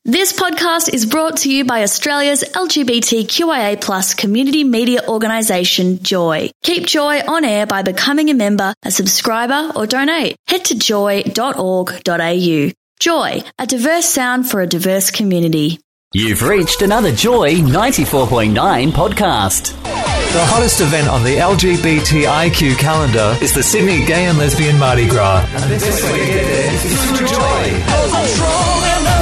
This podcast is brought to you by Australia's LGBTQIA+ community media organisation, Joy. Keep Joy on air by becoming a member, a subscriber or donate. Head to joy.org.au. Joy, a diverse sound for a diverse community. You've reached another Joy 94.9 podcast. The hottest event on the LGBTIQ calendar is the Sydney Gay and Lesbian Mardi Gras. And this way to get there is through Joy.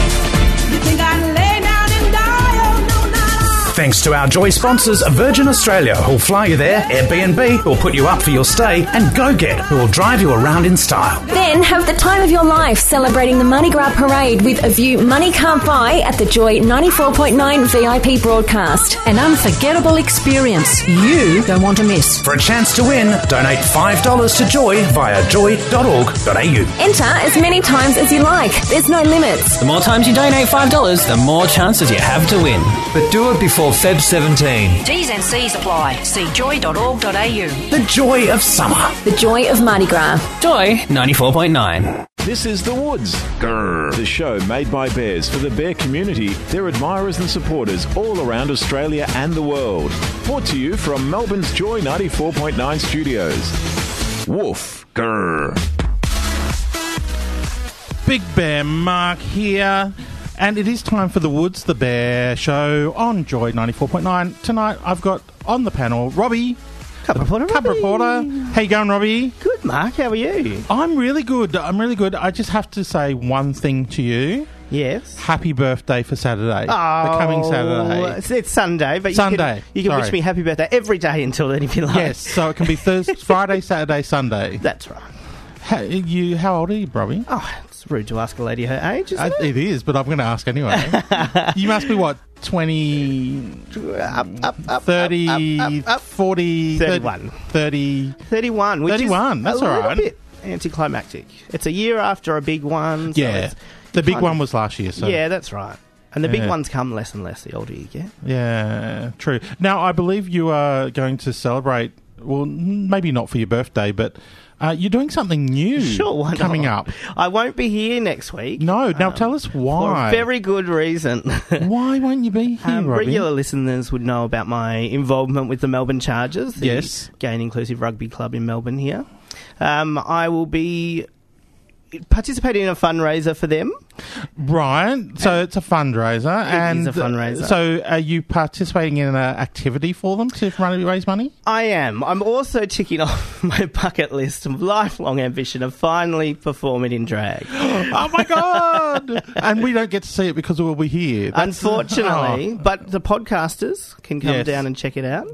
Thanks to our Joy sponsors, Virgin Australia, who'll fly you there, Airbnb, who'll put you up for your stay, and GoGet, who will drive you around in style. Then have the time of your life celebrating the Mardi Gras Parade with a view money can't buy at the Joy 94.9 VIP broadcast. An unforgettable experience you don't want to miss. For a chance to win, donate $5 to Joy via joy.org.au. Enter as many times as you like. There's no limits. The more times you donate $5, the more chances you have to win. But do it before Feb 17. T's and C's apply. See joy.org.au. The joy of summer. The joy of Mardi Gras. Joy 94.9. This is The Woods. Grrr. The show made by bears for the bear community, their admirers and supporters all around Australia and the world. Brought to you from Melbourne's Joy 94.9 studios. Woof. Grrr. Big Bear Mark here. And it is time for The Woods, the Bear Show on Joy 94.9. Tonight I've got on the panel Robbie. Cub reporter. How you going, Robbie? Good, Mark. How are you? I'm really good. I just have to say one thing to you. Yes. Happy birthday for Saturday. Oh, the coming Saturday. It's Sunday, but Sunday. You can wish me happy birthday every day until then if you like. Yes, so it can be Thursday, Friday, Saturday, Sunday. That's right. How old are you, Robbie? Oh, it's rude to ask a lady her age, isn't it? It is, but I'm going to ask anyway. You must be, what, 20... 30... 40... 31. 30... 31, which 31, is that's a all right. little bit anticlimactic. It's a year after a big one. So Yeah, the big one was last year. So. Yeah, that's right. And the big ones come less and less the older you get. Yeah, true. Now, I believe you are going to celebrate, well, maybe not for your birthday, but... you're doing something new coming up. I won't be here next week. No, now tell us why. For a very good reason. Why won't you be here, Robbie? Regular listeners would know about my involvement with the Melbourne Chargers, the gay and inclusive rugby club in Melbourne here. I will be participating in a fundraiser for them. Right, so it's a fundraiser. It is a fundraiser. So are you participating in an activity for them to raise money? I am. I'm also ticking off my bucket list of lifelong ambition of finally performing in drag. Oh my God! And we don't get to see it because we'll be here. Unfortunately, but the podcasters can come down and check it out.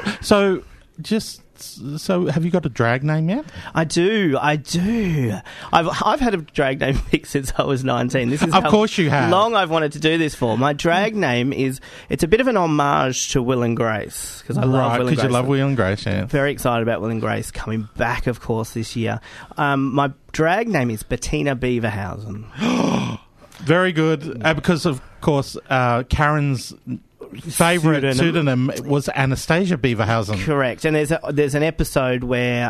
So have you got a drag name yet? I do. I've had a drag name pick since I was 19. This is of course you have. Long I've wanted to do this for. My drag name it's a bit of an homage to Will and Grace because I love Will and Grace. Because you love Will and Grace, yeah. Very excited about Will and Grace coming back, of course, this year. My drag name is Bettina Beaverhausen. Very good. Because of course Karen's favourite pseudonym was Anastasia Beaverhausen. Correct. And there's an episode where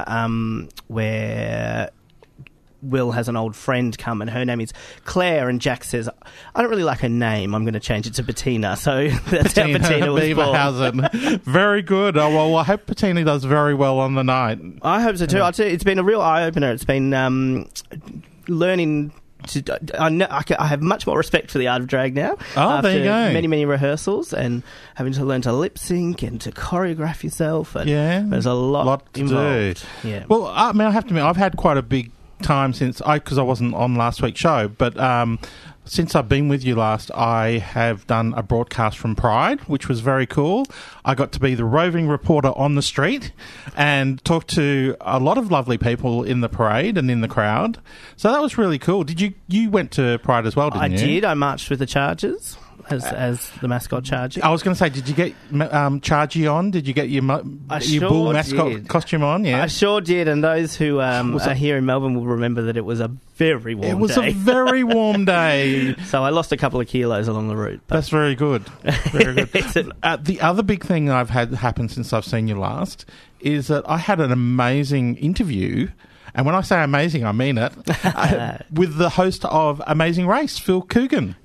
Will has an old friend come and her name is Claire and Jack says, I don't really like her name, I'm going to change it to Bettina. So that's how Bettina was Beaverhausen. Very good. Oh, well, I hope Bettina does very well on the night. I hope so too. I'll tell you, it's been a real eye-opener. It's been learning... I have much more respect for the art of drag now. Oh, there you go. Many, many rehearsals and having to learn to lip sync and to choreograph yourself. And there's a lot to involved. do. Yeah. Well, I mean, I have to admit, I've had quite a big time because I wasn't on last week's show, but since I've been with you last, I have done a broadcast from Pride, which was very cool. I got to be the roving reporter on the street and talk to a lot of lovely people in the parade and in the crowd. So that was really cool. You went to Pride as well, didn't you? I did. I marched with the Chargers. As the mascot Chargy. I was going to say, did you get Chargy on? Did you get your bull mascot costume on? Yeah, I sure did. And those who are here in Melbourne will remember that it was a very warm day. It was a very warm day. So I lost a couple of kilos along the route. That's very good. Very good. The other big thing I've had happen since I've seen you last is that I had an amazing interview. And when I say amazing, I mean it. With the host of Amazing Race, Phil Coogan.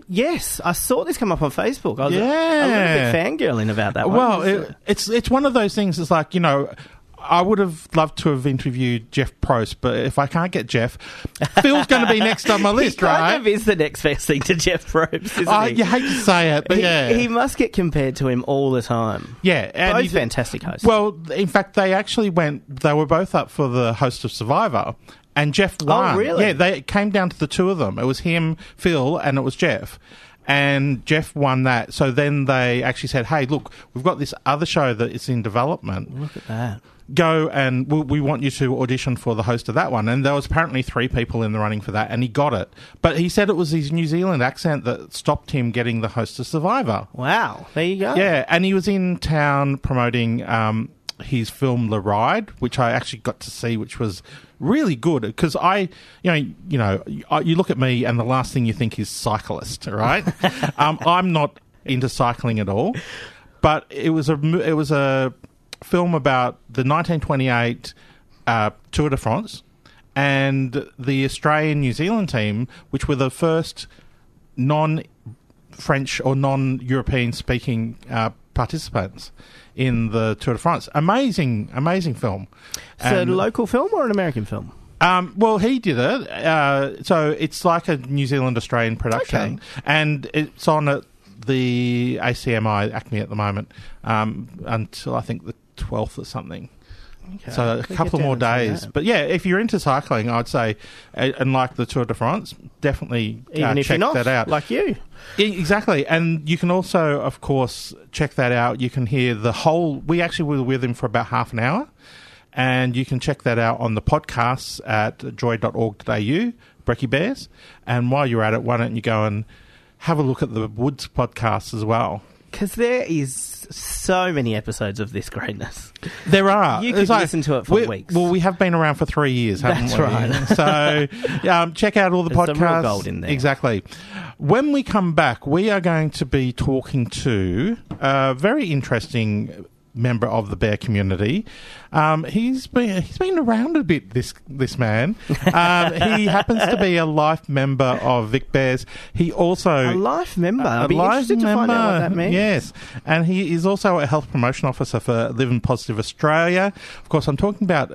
Yes, I saw this come up on Facebook. I was a little bit fangirling about that one. Well, it's one of those things. It's like, I would have loved to have interviewed Jeff Probst, but if I can't get Jeff, Phil's going to be next on my list, right? He kind of is the next best thing to Jeff Probst, isn't he? You hate to say it, but He must get compared to him all the time. Yeah. And both fantastic hosts. Well, in fact, they were both up for the host of Survivor, and Jeff won. Oh, really? Yeah, it came down to the two of them. It was him, Phil, and it was Jeff. And Jeff won that. So then they actually said, hey, look, we've got this other show that is in development. Look at that. Go and we want you to audition for the host of that one. And there was apparently 3 people in the running for that, and he got it. But he said it was his New Zealand accent that stopped him getting the host of Survivor. Wow. There you go. Yeah, and he was in town promoting his film The Ride, which I actually got to see, which was really good. Because you look at me and the last thing you think is cyclist, right? I'm not into cycling at all. But it was a film about the 1928 Tour de France and the Australian-New Zealand team, which were the first non-French or non-European speaking participants in the Tour de France. Amazing film. So a local film or an American film? Well, he did it. So it's like a New Zealand-Australian production. Okay. And it's on at the ACMI Acme at the moment until I think the 12th or something. Okay. So a couple more days. But yeah, if you're into cycling, I'd say, and like the Tour de France, definitely check that out. Like you. Exactly. And you can also, of course, check that out. You can hear the whole... We actually were with him for about half an hour. And you can check that out on the podcasts at joy.org.au, Brekkie Bears. And while you're at it, why don't you go and have a look at the Woods podcast as well. Because there is so many episodes of this greatness. There are. You could listen to it for weeks. Well, we have been around for 3 years, haven't we? That's right. So check out all the podcasts. There's some real gold in there. Exactly. When we come back, we are going to be talking to a very interesting member of the bear community. He's been around a bit, this man. He happens to be a life member of Vic Bears. He also... A life member? I'd be interested to find out what that means. Yes. And he is also a health promotion officer for Living Positive Australia. Of course, I'm talking about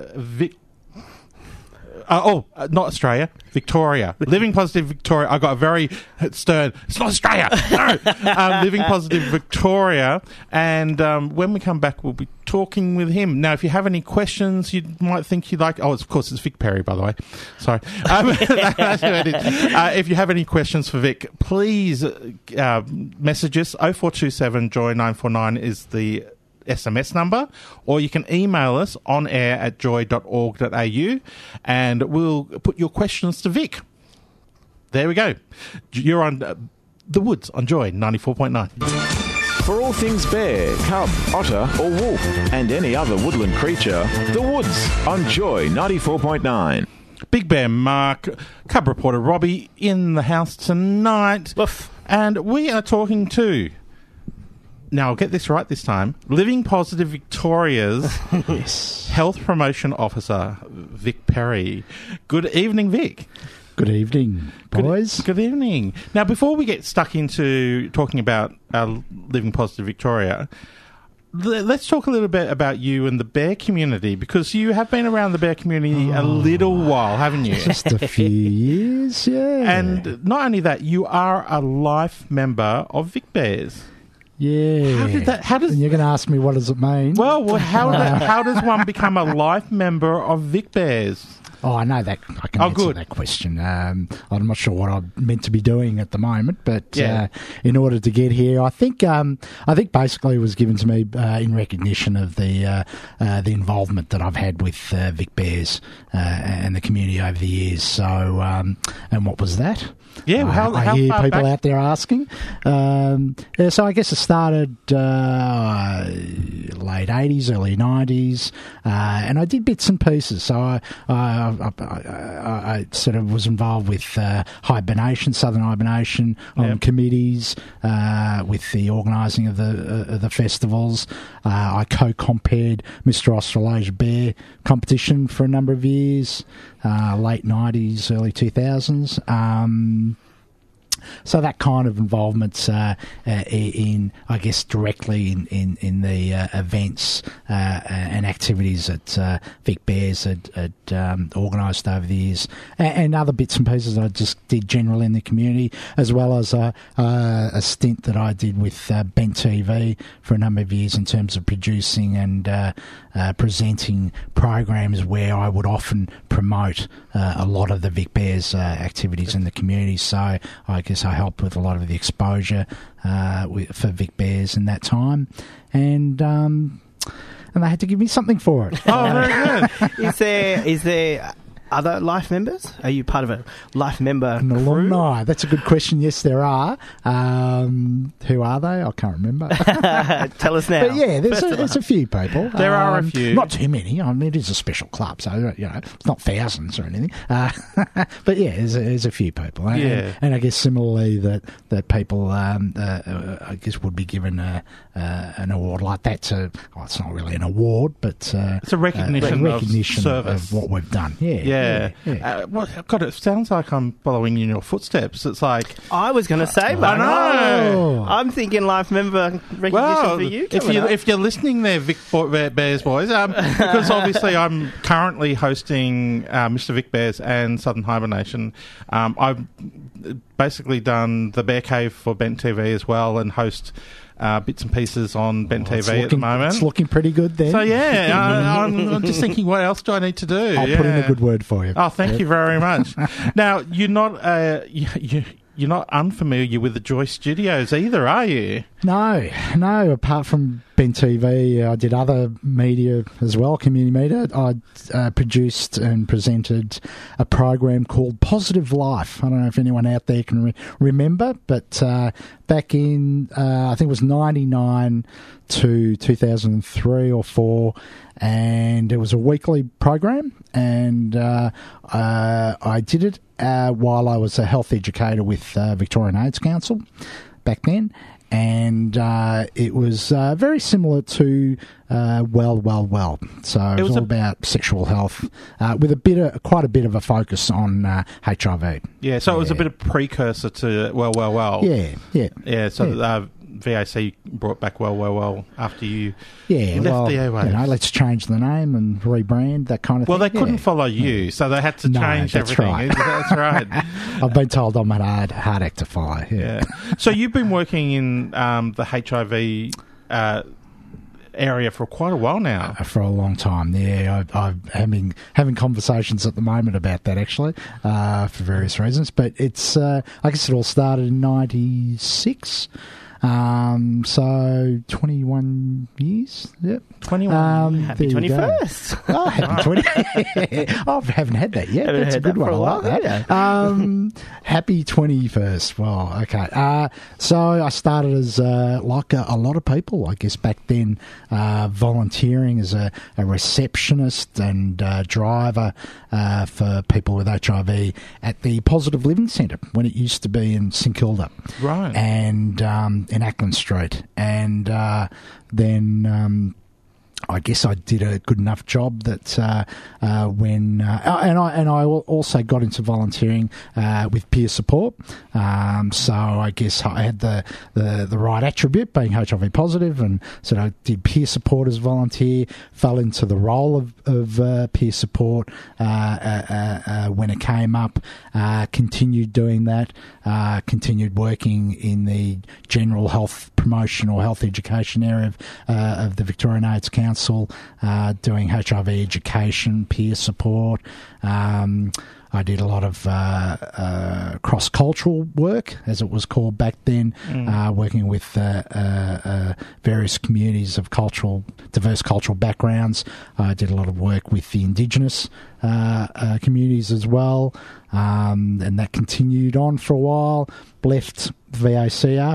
not Australia, Victoria. Living Positive Victoria. I got a very stern, it's not Australia, no! Living Positive Victoria. And when we come back, we'll be talking with him. Now, if you have any questions you might think you'd like... Oh, of course, it's Vic Perry, by the way. Sorry. If you have any questions for Vic, please message us. 0427 Joy 949 is the SMS number, or you can email us on air at joy.org.au and we'll put your questions to Vic. There we go. You're on The Woods on Joy 94.9. For all things bear, cub, otter or wolf and any other woodland creature, The Woods on Joy 94.9. Big Bear Mark, cub reporter Robbie in the house tonight. Woof. And we are talking to... Now, I'll get this right this time. Living Positive Victoria's Health Promotion Officer, Vic Perry. Good evening, Vic. Good evening, boys. Good evening. Now, before we get stuck into talking about Living Positive Victoria, let's talk a little bit about you and the bear community, because you have been around the bear community a little while, haven't you? Just a few years, yeah. And not only that, you are a life member of Vic Bears. Yeah. And you're going to ask me, what does it mean? Well, how does one become a life member of Vic Bears? Oh, I know that. I can answer that question. I'm not sure what I'm meant to be doing at the moment, but in order to get here, I think basically it was given to me in recognition of the involvement that I've had with Vic Bears and the community over the years. So, and what was that? Yeah, I hear people out there asking. So I guess it started late 80s, early 90s, and I did bits and pieces. So I sort of was involved with hibernation, southern hibernation, on committees with the organising of the festivals. I co-compared Mr. Australasia Bear competition for a number of years, late 90s, early 2000s. So that kind of involvement in, I guess, directly in the events and activities that Vic Bears had organised over the years, and other bits and pieces I just did generally in the community, as well as a stint that I did with Bent TV for a number of years in terms of producing and presenting programs where I would often promote a lot of the Vic Bears activities in the community. So I guess I helped with a lot of the exposure for Vic Bears in that time, and they had to give me something for it. Oh, very good. Is there other Life members? Are you part of a Life member An crew? alumni. That's a good question. Yes, there are. Who are they? I can't remember. Tell us now. But yeah, there's a few people. There are a few. Not too many. I mean, it is a special club, so it's not thousands or anything. But yeah, there's a few people. And I guess similarly that people, I guess, would be given an award like that. It's not really an award, but it's a recognition of what we've done. Yeah. God, it sounds like I'm following in your footsteps. It's like I was going to say, I know. I'm thinking Life member recognition for you. If you're listening there, Vic Bears boys, because obviously I'm currently hosting Mr. Vic Bears and Southern Hibernation. I've basically done the Bear Cave for Bent TV as well, and host bits and pieces on Bent TV at the moment. It's looking pretty good then. So I'm just thinking, what else do I need to do? I'll put in a good word for you. Oh, thank you very much. Now, you're not you're not unfamiliar with the Joy Studios either, are you? No. Apart from Bent TV, I did other media as well, community media. I produced and presented a program called Positive Life. I don't know if anyone out there can remember, but back in, I think it was 99 to 2003 or 4, and it was a weekly program, and I did it while I was a health educator with Victorian AIDS Council back then. And it was very similar to Well. So it was all about sexual health with quite a bit of a focus on HIV. Yeah, so it was a bit of precursor to Well. Yeah. So VAC brought back Well after you left the airwaves. Let's change the name and rebrand, that kind of thing. Well, they couldn't follow you, so they had to change everything. Right. That's right. I've been told I'm a hard act to follow. Yeah. So you've been working in the HIV area for quite a while now. For a long time, yeah. I'm having conversations at the moment about that, actually, for various reasons. But it's, I guess it all started in 96. So 21 years. Yep. 21. Happy 21st. Oh, happy 20. I haven't had that yet. That's a good one. I like that. Happy 21st. Well, okay. So I started as like a lot of people, I guess, back then, volunteering as a receptionist and driver for people with HIV at the Positive Living Centre when it used to be in St Kilda. Right. And in Ackland Street. And then I guess I did a good enough job that when and I also got into volunteering with peer support. So I guess I had the right attribute, being HIV positive, and so I did peer support as a volunteer. Fell into the role of peer support when it came up. Continued doing that. Continued working in the general health promotion or health education area of the Victorian AIDS Council, doing HIV education, peer support. I did a lot of cross-cultural work, as it was called back then, working with various communities of diverse cultural backgrounds. I did a lot of work with the Indigenous communities as well, and that continued on for a while. Left VAC after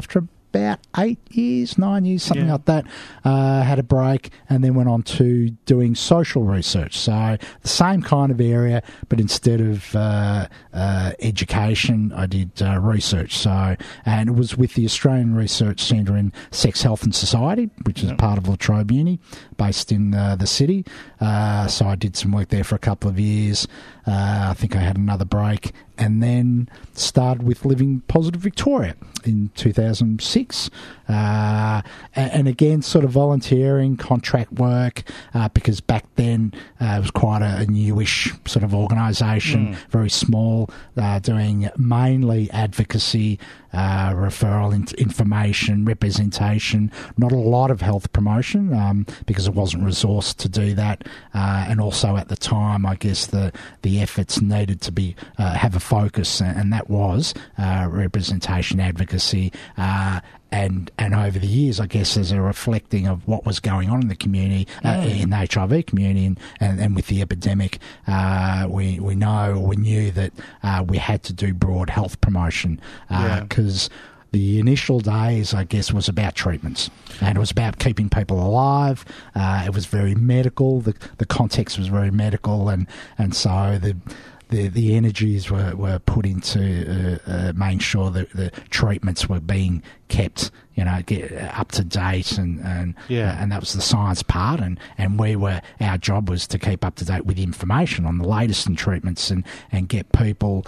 about 9 years, something like that. Had a break and then went on to doing social research. So the same kind of area, but instead of education, I did research. So, and it was with the Australian Research Centre in Sex, Health and Society, which is part of La Trobe Uni, based in the city. So I did some work there for a couple of years. I think I had another break and then started with Living Positive Victoria in 2006. And again, sort of volunteering, contract work, because back then it was quite a newish sort of organisation, very small, doing mainly advocacy, referral information, representation, not a lot of health promotion because it wasn't resourced to do that. And also at the time, I guess the efforts needed to be have a focus, and that was representation, advocacy, and over the years, I guess, as a reflecting of what was going on in the community, in the HIV community, and with the epidemic, we knew that we had to do broad health promotion because the initial days, I guess, was about treatments, and it was about keeping people alive. It was very medical. The context was very medical, and so the energies were put into making sure that the treatments were being kept, get up to date, and that was the science part, and our job was to keep up to date with information on the latest in treatments and get people,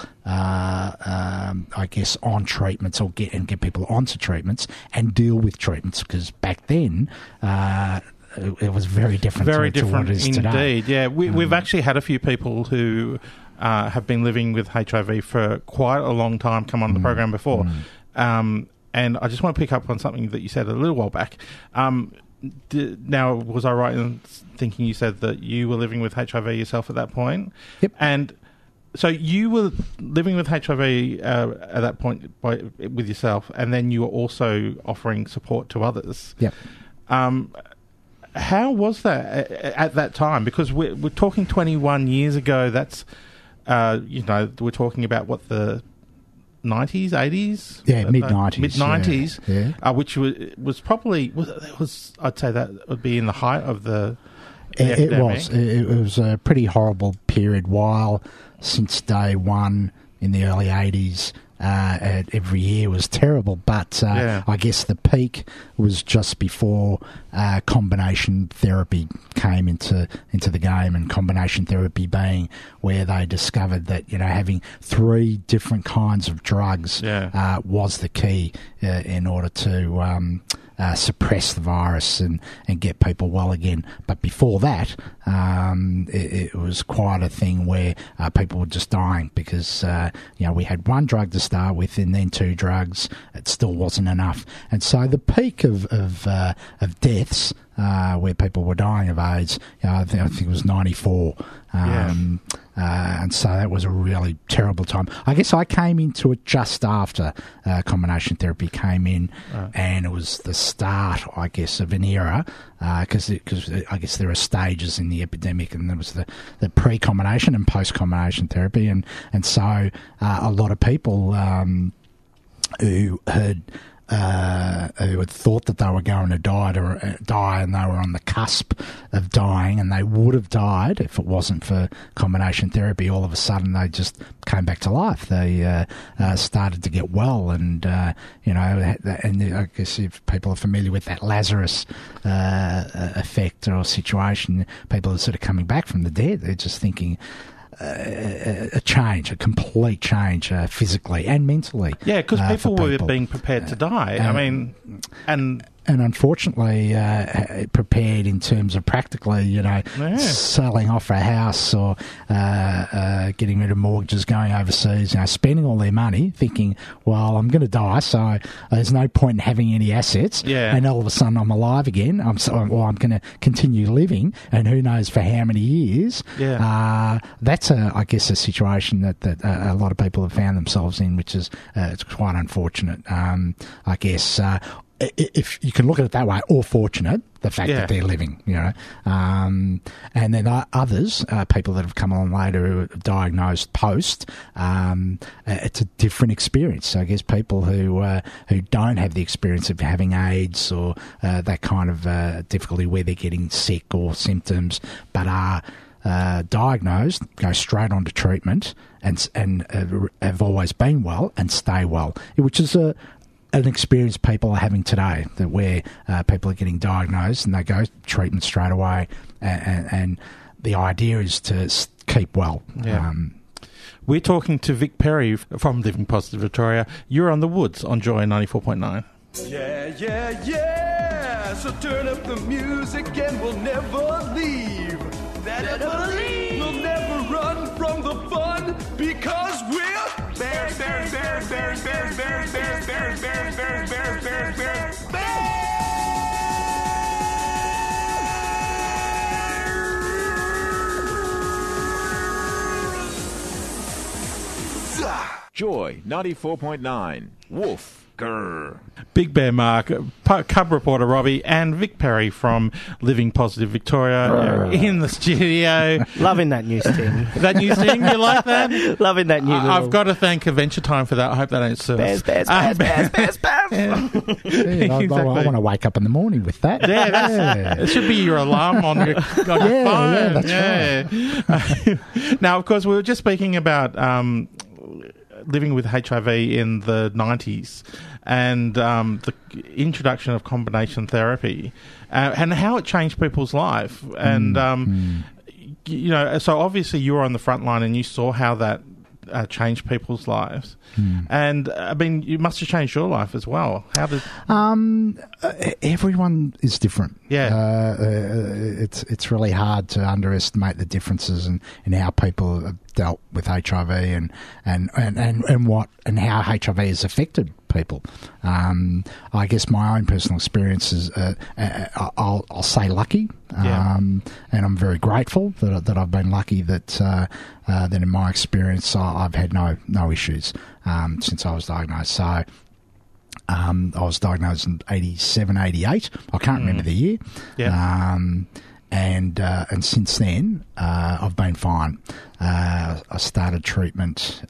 I guess, on treatments or get people onto treatments and deal with treatments, because back then. It was very different. Very different to what it is indeed. Today. Yeah, we've actually had a few people who have been living with HIV for quite a long time come on the program before. And I just want to pick up on something that you said a little while back. Now, was I right in thinking you said that you were living with HIV yourself at that point? Yep. And so you were living with HIV at that point with yourself, and then you were also offering support to others. Yep. How was that at that time? Because we're talking 21 years ago. That's, we're talking about what, the 90s, 80s? Yeah, mid-90s. Mid-90s, which was probably, I'd say that would be in the height of the epidemic. It was a pretty horrible period, while since day one in the early 80s, every year was terrible, but I guess the peak was just before combination therapy came into the game, and combination therapy being where they discovered that having 3 different kinds of drugs was the key in order to suppress the virus and get people well again. But before that, it was quite a thing where people were just dying because we had 1 drug to start with and then 2 drugs. It still wasn't enough, and so the peak of deaths where people were dying of AIDS, I think it was 94. And so that was a really terrible time. I guess I came into it just after combination therapy came in, and it was the start, I guess, of an era, because I guess there are stages in the epidemic, and there was the pre-combination and post-combination therapy, and so a lot of people who had thought that they were going to die, and they were on the cusp of dying, and they would have died if it wasn't for combination therapy. All of a sudden, they just came back to life. They started to get well, and and I guess if people are familiar with that Lazarus effect or situation, people are sort of coming back from the dead. They're just thinking. A complete change physically and mentally. Yeah, because people were being prepared to die. And unfortunately, prepared in terms of practically, selling off a house or getting rid of mortgages, going overseas, spending all their money, thinking, well, I'm going to die, so there's no point in having any assets. Yeah. And all of a sudden, I'm alive again. I'm going to continue living, and who knows for how many years. Yeah. That's I guess a situation that a lot of people have found themselves in, which is it's quite unfortunate. I guess. if you can look at it that way, or fortunate, the fact that they're living, and then others, people that have come along later who are diagnosed post, it's a different experience. So I guess people who don't have the experience of having AIDS or that kind of difficulty where they're getting sick or symptoms, but are diagnosed, go straight on to treatment and have always been well and stay well, which is an experience people are having today, that where people are getting diagnosed and they go treatment straight away, and the idea is to keep well. Yeah. We're talking to Vic Perry from Living Positive Victoria. You're on The Woods on Joy 94.9. Yeah, yeah, yeah. So turn up the music and we'll never leave. Never leave. We'll never run from the fun because we're bears, bears, bears, bears, bears, bears, bears, bears, bears, bears, bears, bears, bears, bears. Joy 94.9. Woof. Grr. Big Bear Mark, Cub reporter Robbie, and Vic Perry from Living Positive Victoria in the studio. Loving that new sting. That new sting, you like that? Loving that new I've got to thank Adventure Time for that. I hope that ain't service. Bears. I want to wake up in the morning with that. Yeah, it should be your alarm on your phone. Yeah, that's right. Now, of course, we were just speaking about living with HIV in the 90s and the introduction of combination therapy and how it changed people's life. And, so obviously you were on the front line and you saw how that changed people's lives. And, I mean, you must have changed your life as well. How did... everyone is different. Yeah. It's really hard to underestimate the differences in how people have dealt with HIV and how HIV has affected people. I guess my own personal experience is, I'll say lucky, and I'm very grateful that I've been lucky that in my experience I've had no issues since I was diagnosed. So I was diagnosed in 87, 88. I can't remember the year. Yeah. And since then, I've been fine. I started treatment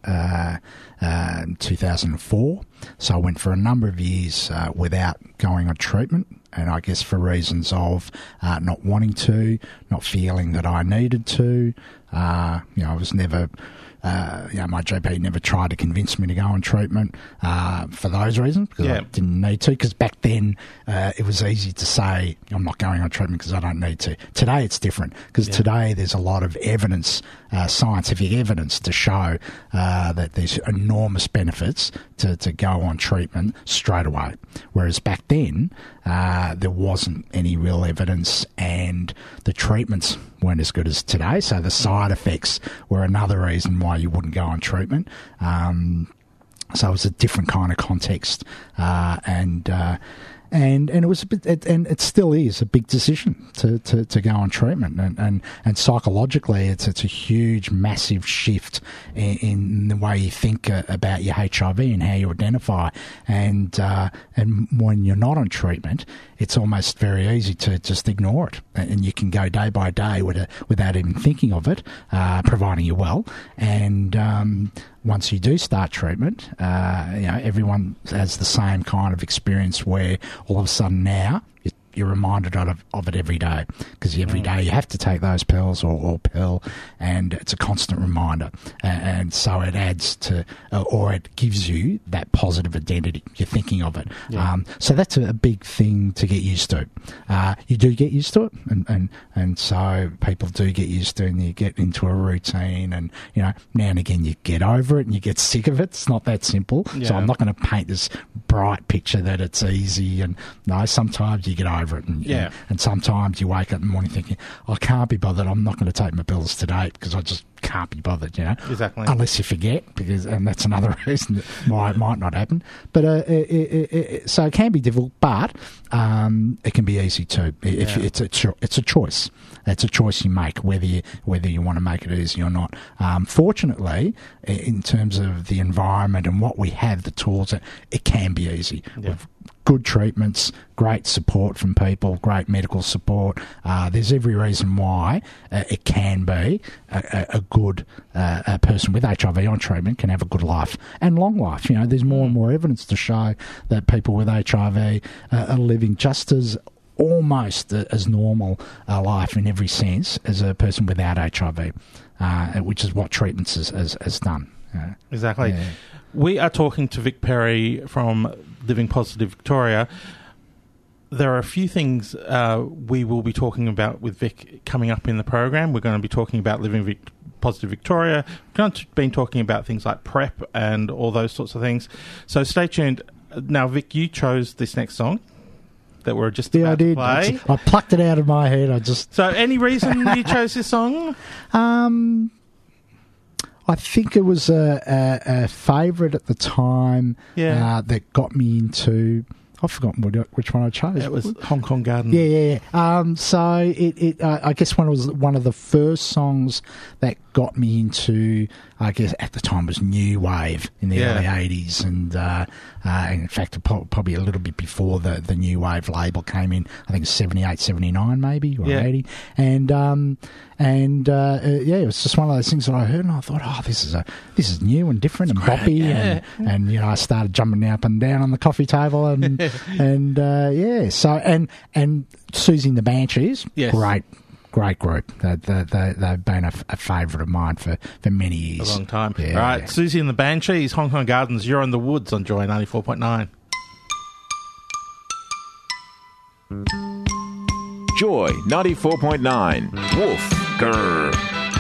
in 2004, so I went for a number of years without going on treatment, and I guess for reasons of not wanting to, not feeling that I needed to. I was never... my GP never tried to convince me to go on treatment for those reasons, because I didn't need to. Because back then, it was easy to say, I'm not going on treatment because I don't need to. Today, it's different, because today there's a lot of evidence, scientific evidence to show that there's enormous benefits to go on treatment straight away. Whereas back then, there wasn't any real evidence, and the treatments weren't as good as today. So the side effects were another reason why you wouldn't go on treatment. So it was a different kind of context, and it was a bit, and it still is a big decision to go on treatment, and psychologically it's a huge, massive shift in the way you think about your HIV and how you identify, and when you're not on treatment, it's almost very easy to just ignore it, and you can go day by day without even thinking of it, providing you're well. And once you do start treatment, everyone has the same kind of experience where all of a sudden now you're reminded of it every day, because every day you have to take those pills or pill, and it's a constant reminder, and so it adds to, or it gives you that positive identity. You're thinking of it. So that's a big thing to get used to. You do get used to it, and so people do get used to it, and you get into a routine, and now and again you get over it and you get sick of it. It's not that simple. So I'm not going to paint this bright picture that it's easy, and no, sometimes you get over it, and sometimes you wake up in the morning thinking, I can't be bothered, I'm not going to take my pills today because I just can't be bothered, Exactly. Unless you forget, and that's another reason why it might not happen. But so it can be difficult, but it can be easy too. If it's a choice. It's a choice you make, whether you want to make it easy or not. Fortunately, in terms of the environment and what we have, the tools, it can be easy. We've good treatments, great support from people, great medical support. There's every reason why it can be a good a person with HIV on treatment can have a good life and long life. You know, there's more and more evidence to show that people with HIV are living just as almost as normal a life in every sense as a person without HIV, which is what treatments has done. Exactly. Yeah. We are talking to Vic Perry from Living Positive Victoria. There are a few things we will be talking about with Vic coming up in the program. We're going to be talking about Living Positive Victoria. We've going to be talking about things like PrEP and all those sorts of things. So stay tuned. Now, Vic, you chose this next song that we're just about to play. I plucked it out of my head. So any reason you chose this song? I think it was a favourite at the time that got me into... I've forgotten which one I chose. It was Hong Kong Garden. Yeah. So I guess it was one of the first songs that got me into, I guess at the time was New Wave in the early 80s, and in fact probably a little bit before the New Wave label came in. I think 78, 79 maybe, or 80. And it was just one of those things that I heard, and I thought, this is new and different and boppy, and you know, I started jumping up and down on the coffee table, and so and Susie and the Banshees, great group. They've been a favourite of mine for many years. A long time. All right, Susie and the Banshees, Hong Kong Gardens, You're in the Woods on Joy 94.9. Joy 94.9. Wolf. Grr.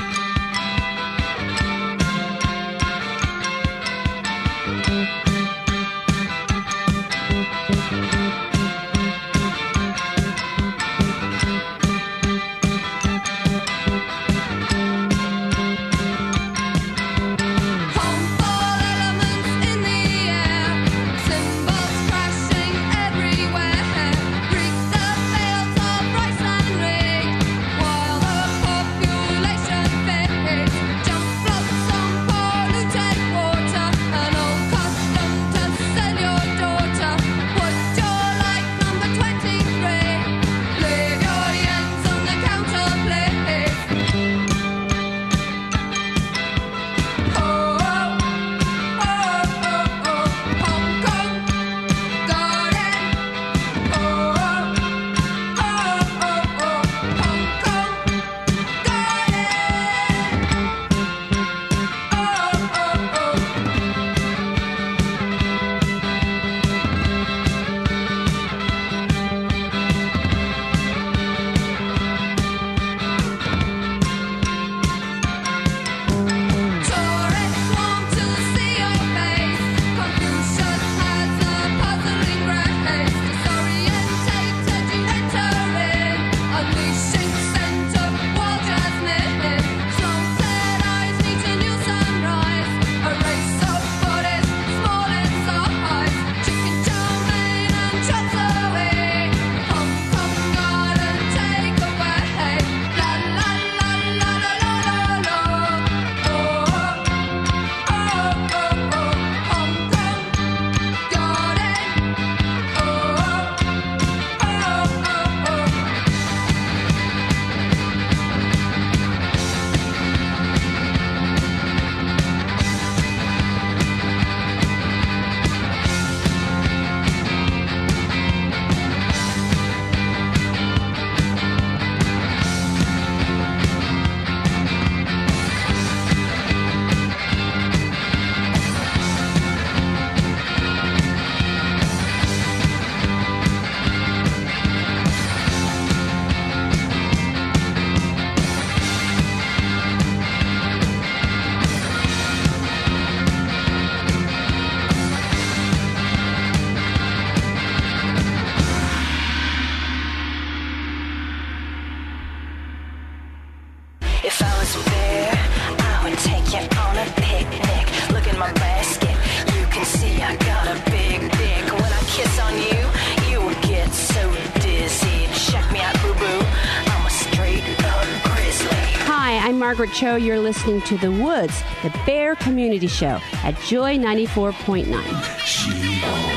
Margaret Cho. You're listening to The Woods, the Bear Community Show at Joy 94.9. She-Hulk,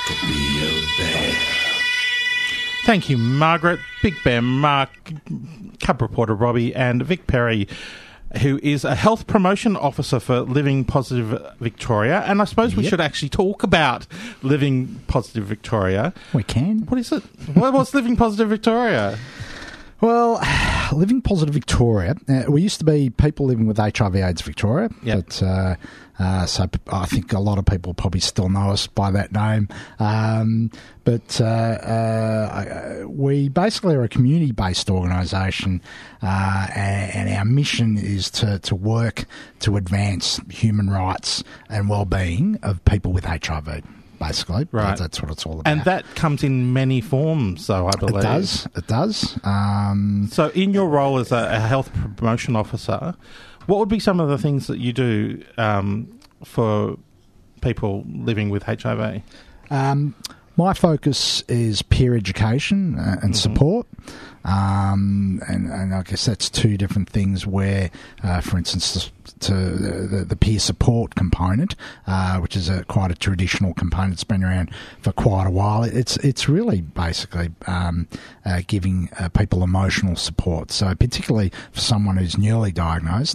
be a bear. Thank you, Margaret, Big Bear Mark, Cub Reporter Robbie, and Vic Perry, who is a health promotion officer for Living Positive Victoria. And I suppose we should actually talk about Living Positive Victoria. We can. What is it? What's Living Positive Victoria? Well, Living Positive Victoria, we used to be people living with HIV/AIDS Victoria, but so I think a lot of people probably still know us by that name. But we basically are a community-based organisation, and our mission is to work to advance human rights and well-being of people with HIV. Basically, right. That's what it's all about. And that comes in many forms, though, I believe. It does. So in your role as a health promotion officer, what would be some of the things that you do for people living with HIV? My focus is peer education and support. And I guess that's two different things where, for instance, to the peer support component, which is quite a traditional component. It's been around for quite a while. It's really basically giving people emotional support. So particularly for someone who's newly diagnosed,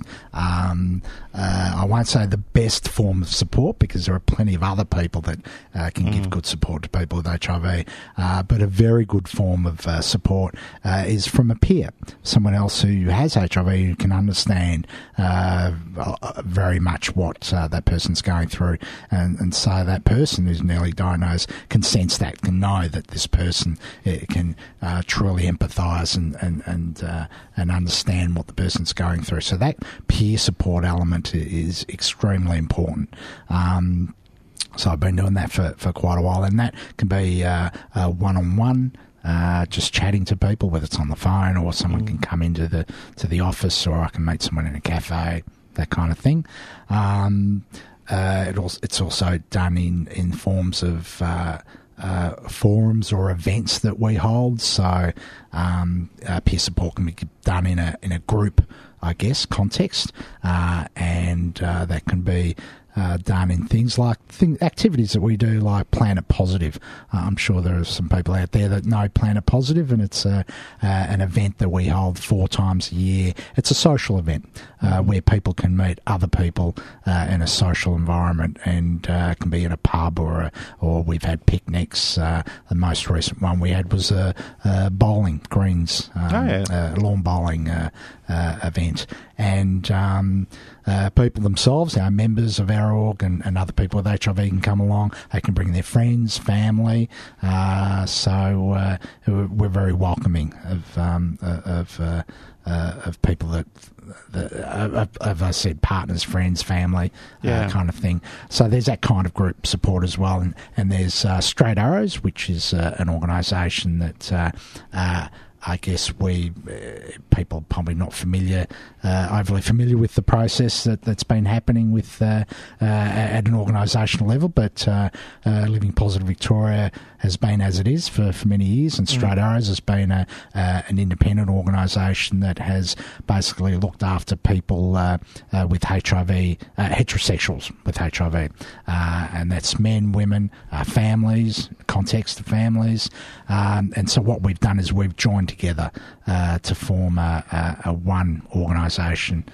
I won't say the best form of support because there are plenty of other people that can give good support to people with HIV, but a very good form of support is from a peer, someone else who has HIV who can understand very much what that person's going through, and so that person who's newly diagnosed can sense that, can know that this person can truly empathise and understand what the person's going through. So that peer support element is extremely important. So I've been doing that for quite a while, and that can be one-on-one. Just chatting to people, whether it's on the phone or someone can come into the office, or I can meet someone in a cafe, that kind of thing. It's also done in forms of forums or events that we hold. So peer support can be done in a group, I guess, context, and that can be done in things like activities that we do, like Planet Positive. I'm sure there are some people out there that know Planet Positive, and it's an event that we hold 4 times a year. It's a social event where people can meet other people in a social environment, and can be in a pub or we've had picnics. The most recent one we had was a bowling greens, lawn bowling event, and people themselves, our members of our org and other people with HIV can come along. They can bring their friends, family. So we're very welcoming of people that as I said, partners, friends, family, kind of thing. So there's that kind of group support as well. And there's Straight Arrows, which is an organisation that I guess people probably not overly familiar with the process that's been happening with at an organisational level, but Living Positive Victoria has been as it is for many years, and Straight Arrows has been an independent organisation that has basically looked after people with HIV, heterosexuals with HIV, and that's men, women, families, context of families, and so what we've done is we've joined together to form a one organisation.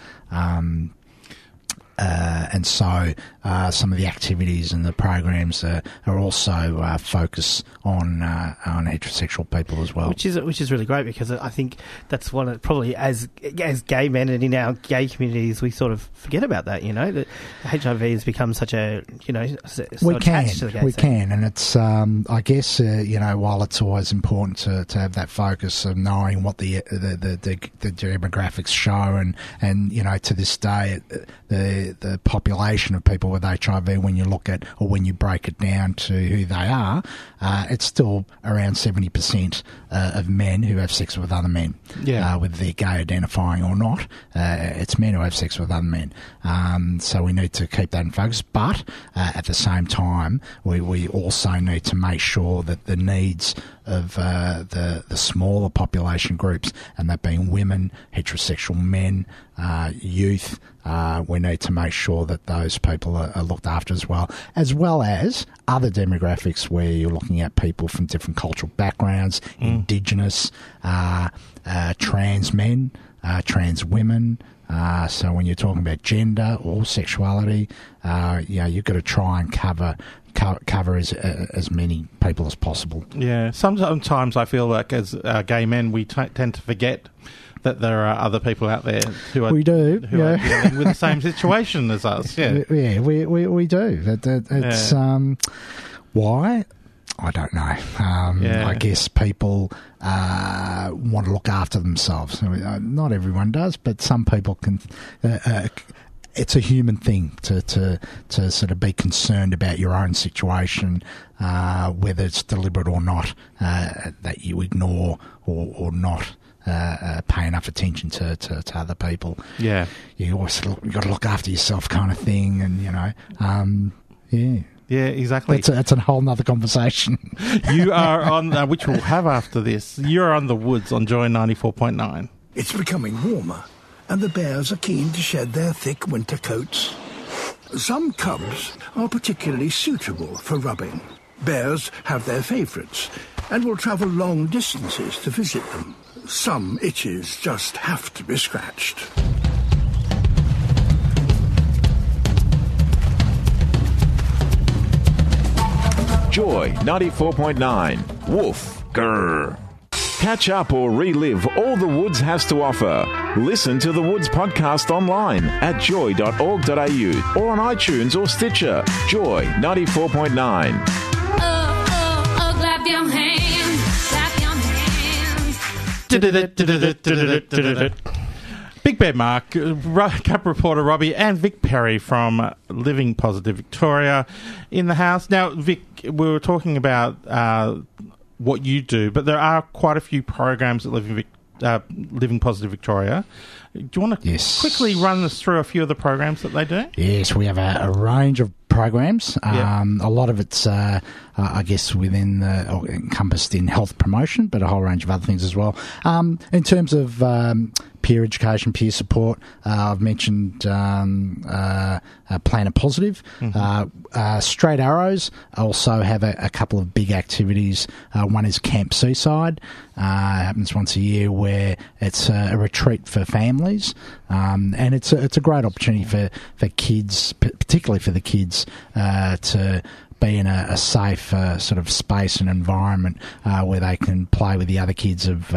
And so some of the activities and the programs are also focused on heterosexual people as well, which is really great, because I think that's one of, probably as gay men and in our gay communities we sort of forget about that, that HIV has become such a we can, and it's I guess while it's always important to have that focus of knowing what the demographics show, and to this day the population of people with HIV, when you look at or when you break it down to who they are, it's still around 70% of men who have sex with other men, whether they're gay identifying or not. It's men who have sex with other men. So we need to keep that in focus, but at the same time we also need to make sure that the needs the smaller population groups, and that being women, heterosexual men, youth. We need to make sure that those people are looked after as well as other demographics where you're looking at people from different cultural backgrounds, Indigenous, trans men, trans women. So when you're talking about gender or sexuality, you've got to try and cover as many people as possible. Yeah, sometimes I feel like as gay men we tend to forget that there are other people out there who are dealing with the same situation as us. Yeah, we do. It's why. I don't know. I guess people want to look after themselves. Not everyone does, but some people can. It's a human thing to sort of be concerned about your own situation, whether it's deliberate or not, that you ignore or not pay enough attention to other people. Yeah, you got to look after yourself, kind of thing, and Yeah, exactly. It's a whole nother conversation. You are on, which we'll have after this. You're on the Woods on Joy 94.9. It's becoming warmer, and the bears are keen to shed their thick winter coats. Some cubs are particularly suitable for rubbing. Bears have their favourites and will travel long distances to visit them. Some itches just have to be scratched. Joy 94.9. Woof. Grrr. Catch up or relive all the Woods has to offer. Listen to the Woods podcast online at joy.org.au or on iTunes or Stitcher. Joy 94.9. Clap your hands, clap your hands. Big Bear Mark, Cup reporter Robbie, and Vic Perry from Living Positive Victoria in the house. Now, Vic, we were talking about what you do, but there are quite a few programs at Living Positive Victoria. Do you want to quickly run us through a few of the programs that they do? Yes, we have a range of programs. A lot of it's, I guess, encompassed in health promotion, but a whole range of other things as well. In terms of peer education, peer support, I've mentioned Planet Positive. Straight Arrows also have a couple of big activities. One is Camp Seaside. Happens once a year, where it's a retreat for families, and it's a great opportunity for kids, particularly for the kids, to be in a safe sort of space and environment where they can play with the other kids of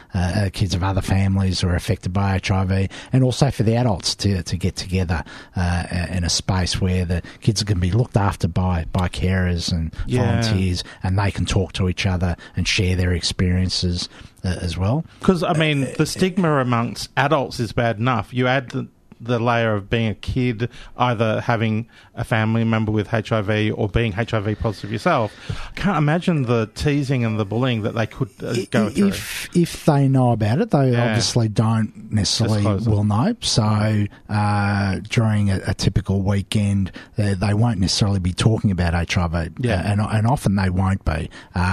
other families who are affected by HIV, and also for the adults to get together in a space where the kids can be looked after by carers and volunteers, and they can talk to each other and share their experiences as well. Because, I mean, the stigma amongst adults is bad enough. You add the layer of being a kid, either having a family member with HIV or being HIV positive yourself. I can't imagine the teasing and the bullying that they could go through. If they know about it, they obviously don't necessarily will know. So during a typical weekend, they won't necessarily be talking about HIV, and often they won't be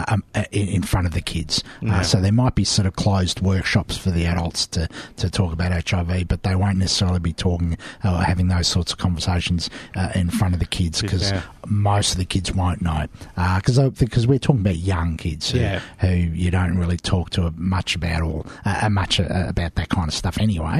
in front of the kids. So there might be sort of closed workshops for the adults to talk about HIV, but they won't necessarily be talking or having those sorts of conversations in front of the kids, because most of the kids won't know, because we're talking about young kids who you don't really talk to much about about that kind of stuff anyway.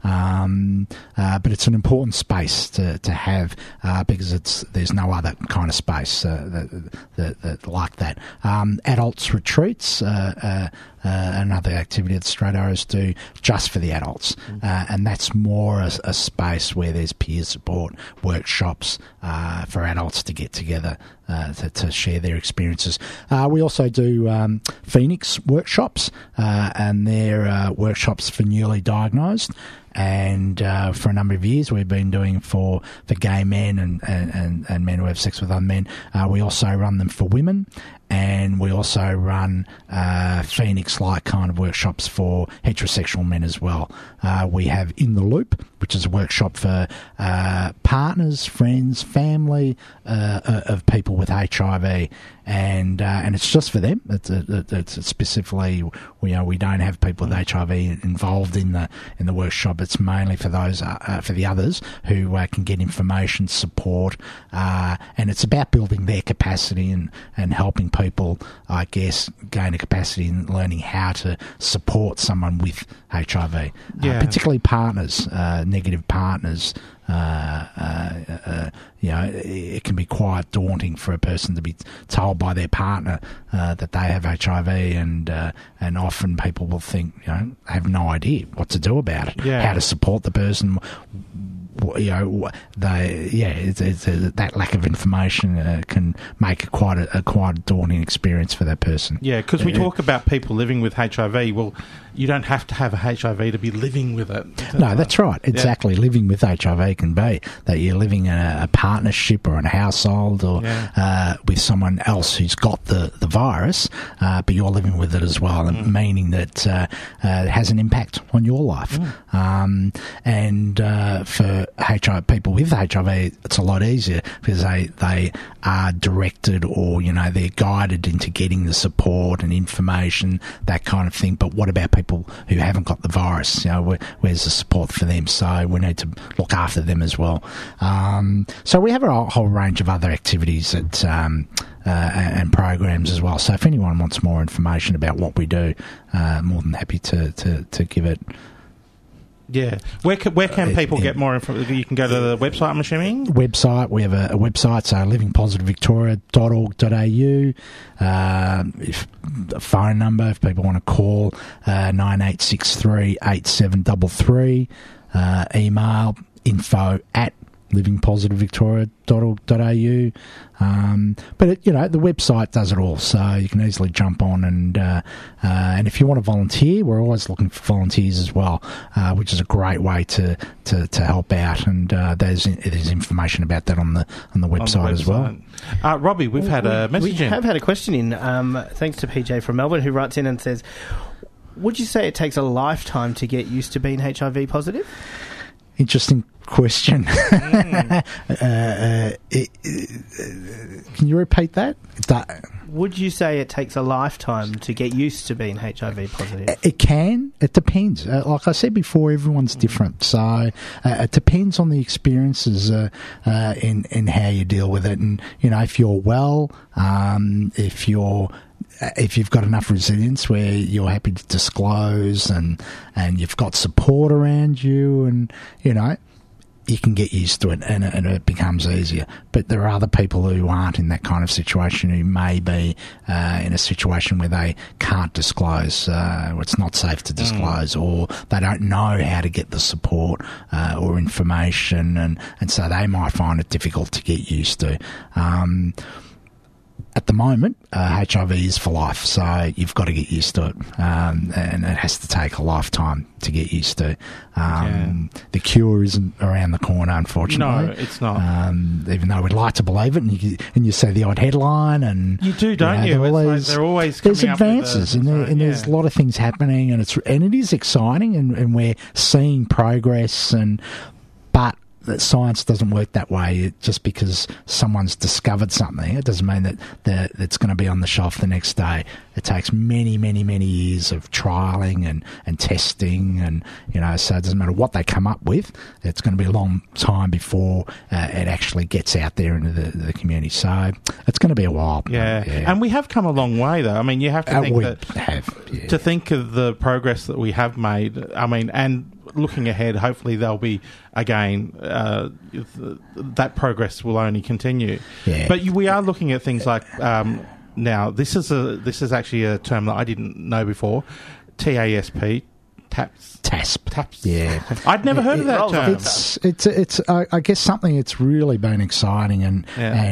But it's an important space to have, because there's no other kind of space that like that. Adults retreats. Another activity that Straight Arrows do just for the adults, and that's more a space where there's peer support, workshops for adults to get together to share their experiences. We also do Phoenix workshops, and they're workshops for newly diagnosed. And for a number of years we've been doing for gay men and men who have sex with other men. We also run them for women, and we also run Phoenix-like kind of workshops for heterosexual men as well. We have In the Loop, which is a workshop for partners, friends, family of people with HIV, and it's just for them. It's specifically, we don't have people with HIV involved in the workshop. It's mainly for those for the others who can get information, support, and it's about building their capacity and helping people, I guess, gain a capacity in learning how to support someone with HIV, particularly partners, negative partners. It can be quite daunting for a person to be told by their partner that they have HIV, and often people will think, have no idea what to do about it, how to support the person. That lack of information can make it quite a daunting experience for that person. Yeah, because we talk about people living with HIV. Well, you don't have to have a HIV to be living with it. That's right. Exactly. Yeah. Living with HIV can be that you're living in a partnership or in a household or with someone else who's got the virus, but you're living with it as well, meaning that it has an impact on your life. And for HIV, people with HIV, it's a lot easier because they are directed or, they're guided into getting the support and information, that kind of thing. But what about people who haven't got the virus? Where's the support for them? So we need to look after them as well. So we have a whole range of other activities and programs as well. So if anyone wants more information about what we do, more than happy to give it. Yeah. Where can people get more information? You can go to the website, I'm assuming? Website. We have a website, so livingpositivevictoria.org.au. If a phone number, if people want to call, 9863 8733. Email info@livingpositivevictoria.org.au. But the website does it all, so you can easily jump on and if you want to volunteer, we're always looking for volunteers as well, which is a great way to help out. And there's information about that on the website as well. Robbie, we've had a message. We have had a question in. Thanks to PJ from Melbourne, who writes in and says, "Would you say it takes a lifetime to get used to being HIV positive?" Interesting question. Can you repeat that? Would you say it takes a lifetime to get used to being HIV positive? It can. It depends. Like I said before, everyone's different. So it depends on the experiences in how you deal with it. And, if you're well, if you've got enough resilience where you're happy to disclose and you've got support around you and, you can get used to it and it becomes easier. But there are other people who aren't in that kind of situation, who may be in a situation where they can't disclose, or it's not safe to disclose, or they don't know how to get the support or information, and so they might find it difficult to get used to. At the moment, HIV is for life, so you've got to get used to it, and it has to take a lifetime to get used to. The cure isn't around the corner, unfortunately. No, it's not. Even though we'd like to believe it, and you see the odd headline, and you do, don't you? They're always there's coming advances, up with and there's a lot of things happening, and it is exciting, and we're seeing progress, but that science doesn't work that way. Just because someone's discovered something, it doesn't mean that it's going to be on the shelf the next day. It takes many, many, many years of trialling and testing, and so it doesn't matter what they come up with. It's going to be a long time before it actually gets out there into the community. So it's going to be a while. Yeah, and we have come a long way, though. I mean, you have to think to think of the progress that we have made. I mean, and looking ahead, hopefully there'll be again that progress will only continue. Yeah. But we are looking at things like now. This is actually a term that I didn't know before. TASP. TASP. Yeah, I'd never heard of that term. It's I guess something that's really been exciting and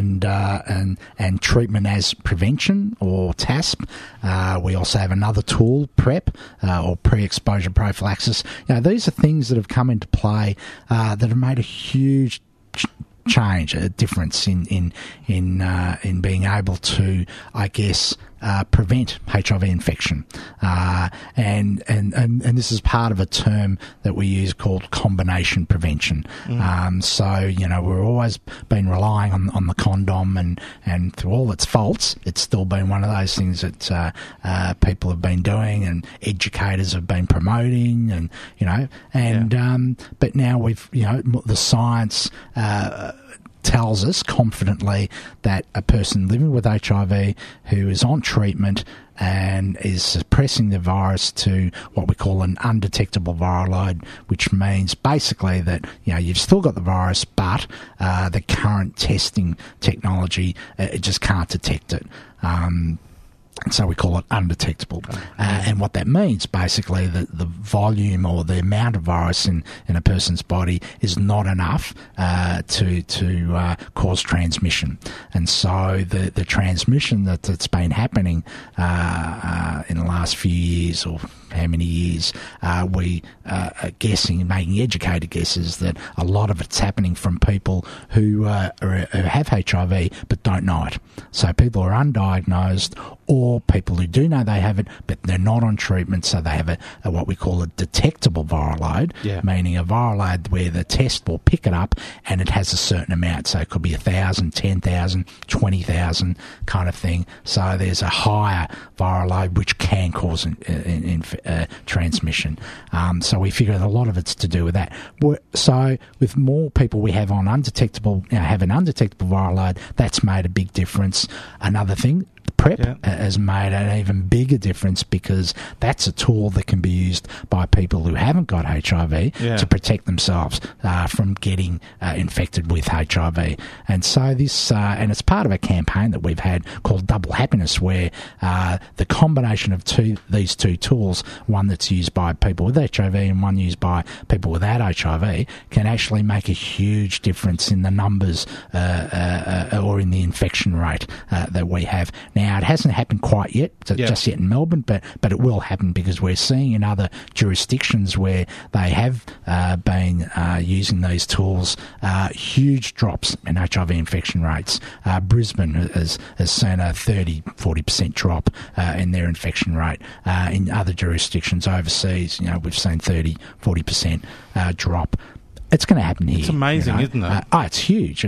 treatment as prevention, or TASP. We also have another tool, PrEP, or pre-exposure prophylaxis. These are things that have come into play that have made a huge change, a difference in being able to, I guess, prevent HIV infection. And this is part of a term that we use called combination prevention. So, you know, we've always been relying on the condom, and through all its faults, it's still been one of those things that people have been doing and educators have been promoting, and, you know, and but now we've, you know, the science tells us confidently that a person living with HIV who is on treatment and is suppressing the virus to what we call an undetectable viral load, which means basically that, you know, you've still got the virus, but the current testing technology it just can't detect it. And so we call it undetectable. And what that means, basically, the volume or the amount of virus in a person's body is not enough to cause transmission. And so the transmission that's been happening in the last few years, or how many years, we are guessing, making educated guesses, that a lot of it's happening from people who have HIV but don't know it. So people are undiagnosed, or people who do know they have it but they're not on treatment, so they have a what we call a detectable viral load, meaning a viral load where the test will pick it up and it has a certain amount. So it could be 1,000, 10,000, 20,000 kind of thing. So there's a higher viral load which can cause transmission. So we figure that a lot of it's to do with that. So with more people we have on undetectable, have an undetectable viral load, that's made a big difference. Another thing, PrEP has made an even bigger difference, because that's a tool that can be used by people who haven't got HIV to protect themselves from getting infected with HIV. And so this, and it's part of a campaign that we've had called Double Happiness, where the combination of these two tools, one that's used by people with HIV and one used by people without HIV, can actually make a huge difference in the numbers or in the infection rate that we have. Now, it hasn't happened quite yet, just yet in Melbourne, but it will happen, because we're seeing in other jurisdictions where they have been using these tools huge drops in HIV infection rates. Brisbane has seen a 30-40% drop in their infection rate. In other jurisdictions overseas, you know, we've seen 30-40% drop. It's going to happen here. It's amazing, isn't it? It's huge.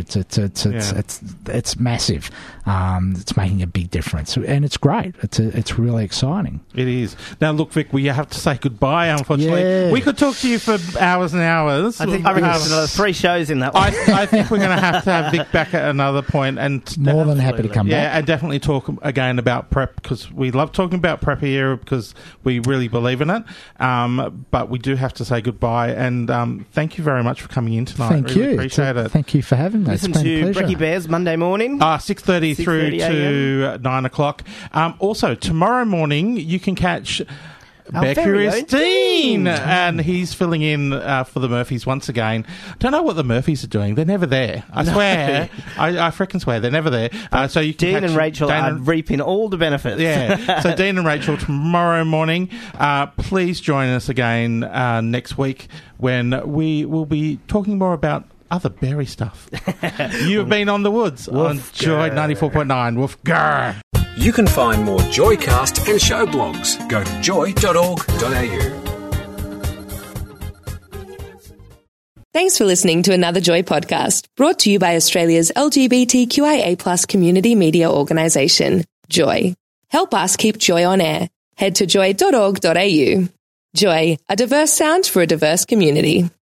It's massive. It's making a big difference, and it's great. It's really exciting. It is. Now, look, Vic, we have to say goodbye. Unfortunately, we could talk to you for hours and hours. I reckon there's another 3 shows in that one. I think we're going to have Vic back at another point, and more than happy to come back. Yeah, and definitely talk again about PrEP, because we love talking about PrEP here, because we really believe in it. But we do have to say goodbye, and thank you very much for coming in tonight. Thank really you. Appreciate it. Thank you for having me. Listen to Brekkie Bears Monday morning. 6:30 through to 9 o'clock. Also, tomorrow morning you can catch Becca Dean, and he's filling in for the Murphys once again. Don't know what the Murphys are doing. They're never there. I swear. I freaking swear they're never there. So you can Dean and Rachel are reaping all the benefits. Yeah. So Dean and Rachel tomorrow morning. Please join us again next week, when we will be talking more about other berry stuff. You've been on the woods on Joy 94.9. Woof grr. You can find more Joycast and show blogs. Go to joy.org.au. Thanks for listening to another Joy podcast, brought to you by Australia's LGBTQIA+ community media organisation, Joy. Help us keep Joy on air. Head to joy.org.au. Joy, a diverse sound for a diverse community.